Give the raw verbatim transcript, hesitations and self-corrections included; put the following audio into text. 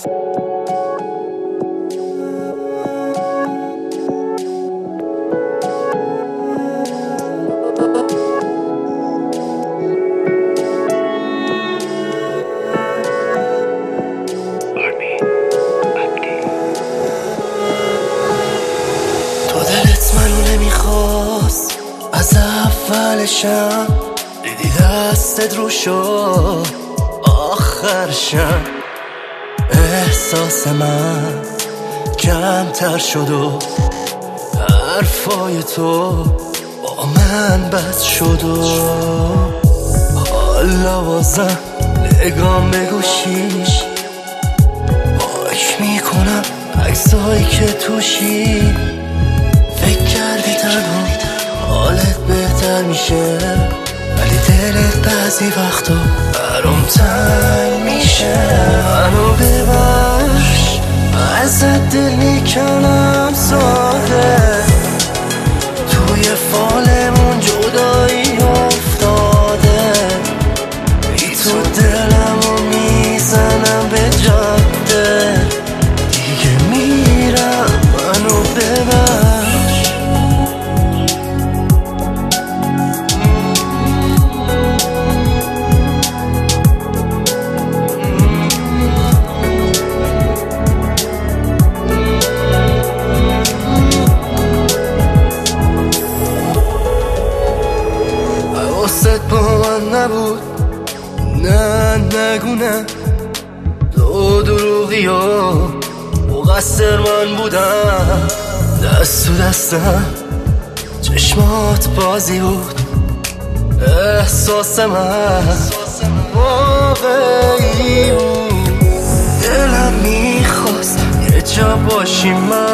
از اولشم دیدی دستت رو شد آخرشم، احساس من کمتر شد و حرفای تو با من بس شد و حالا بازم نگام به گوشیش پاک میکنم عکسایی که توشی. فکر کردی تنها حالت بهتر میشه، ولی دلت بعضی وقتا برام تنگ میشه. منو ببخش ازت دل میکنم ساده، توی فالمون جدایی افتاده، بی تو دلمو میزنم به جاده، دیگه میرم. منو ببخش حواست با من نبود، نه نگو نه، تو دروغی ها مقصر من بودم. دست تو دستم چشمات بازی بود، احساس من واقعی بود. دلم میخواست یه جا باشی من